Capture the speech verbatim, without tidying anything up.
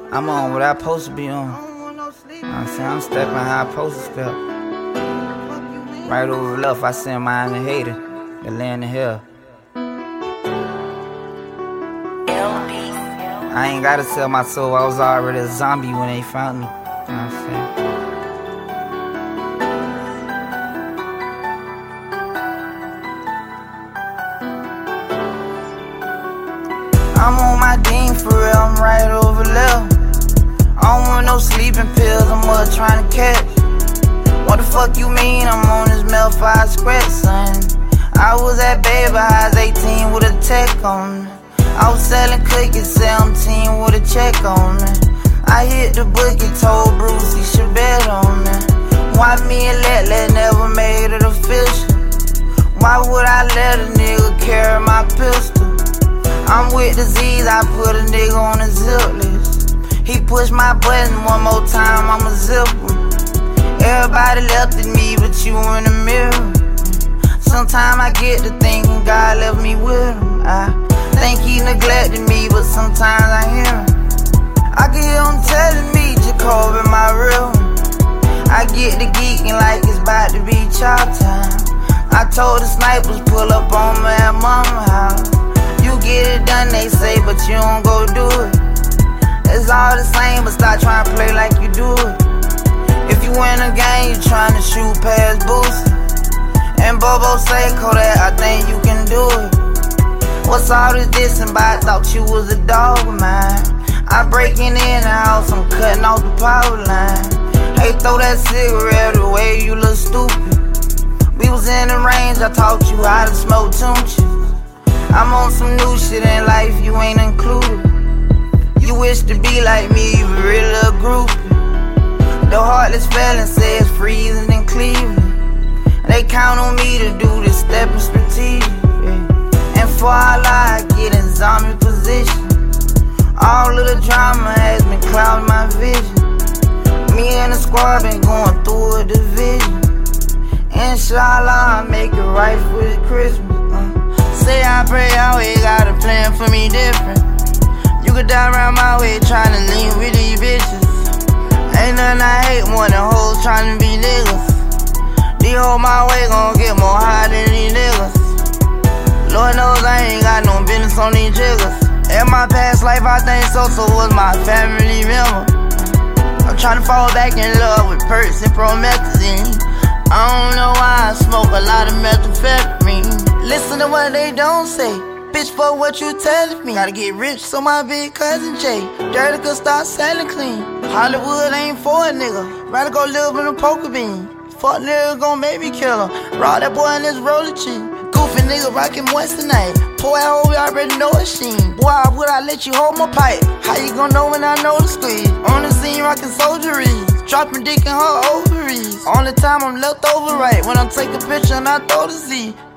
I'm on what I supposed to be on. You know what I'm saying? I'm stepping how I supposed to step. Right over left, I send mine a hater. They land in hell. I ain't gotta sell my soul, I was already a zombie when they found me. You know what I'm saying? I'm on my Dean for real, I'm right over left. I don't want no sleeping pills, I'm what trying to catch. What the fuck you mean I'm on this mouth five scratch, son? I was at Baby Highs eighteen with a tech on me. I was selling cookies seventeen with a check on me. I hit the bookie, told Bruce he should bet on me. Why me and Let never made it official? Why would I let a nigga carry my pistol? I'm with disease, I put a nigga on a zip list. He pushed my button one more time, I'ma zip him. Everybody left at me, but you in the mirror. Sometimes I get to thinking God left me with him. I think he neglected me, but sometimes I hear him. I can hear him telling me, Jacob in my room. I get to geeking like it's about to be chop time. I told the snipers pull up on me at mama house. You get it done, they say, but you don't go do it. It's all the same, but stop trying to play like you do it. If you win a game, you trying to shoot past Boosie. And Bobo say, Kodak, I think you can do it. What's all this dissing about? Thought you was a dog of mine. I breaking in the house, I'm cutting off the power line. Hey, throw that cigarette away, you look stupid. We was in the range, I taught you how to smoke tunches. I'm on some new shit in life, you ain't included. You wish to be like me, you really a groupie. The heartless felon says freezing in Cleveland. They count on me to do this stepping strategic, yeah. And for all I get in zombie position. All of the drama has been clouding my vision. Me and the squad been going through a division. Inshallah, I make it right for this Christmas. uh. Say I pray always got a plan for me different. You could die around my way trying to lean with these bitches. Ain't nothing I hate more than hoes trying to be niggas. These hoes my way gon' get more high than these niggas. Lord knows I ain't got no business on these jiggers. In my past life I think so-so was my family member. I'm tryna fall back in love with perks and promethazine. I don't know why I smoke a lot of methamphetamine. Listen to what they don't say. Bitch, fuck what you telling me. Gotta get rich so my big cousin Jay Dirty could start selling clean. Hollywood ain't for a nigga. Rather go live in a poker bean. Fuck nigga gon' make me kill him. Raw that boy in this roller cheap. Goofy nigga rockin' moissanite. Poor I hope you already know a sheen. Boy, how would I let you hold my pipe? How you gon' know when I know the squeeze? On the scene rockin' soldieries. Dropping dick in her ovaries. Only time I'm left over right when I take a picture and I throw the Z.